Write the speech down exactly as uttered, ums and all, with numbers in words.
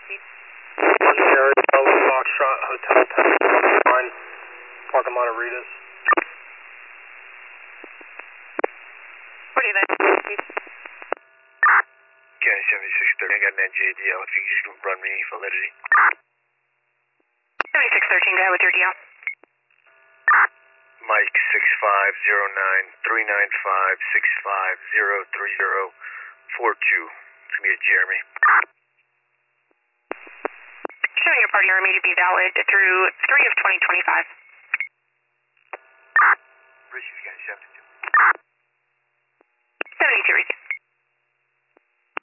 Legendary Bravo Foxtrot Hotel ten, Park Monteritas. forty-nine. County seventy-six thirteen, I got an N J D L if you can just run me validity. seventy-six thirteen, go ahead with your D L. Mike six five zero nine three nine five six five zero three zero four two. It's gonna be a Jeremy. Showing your party army to be valid through three of twenty twenty-five. Receive County seventy-two. seventy-two, receive.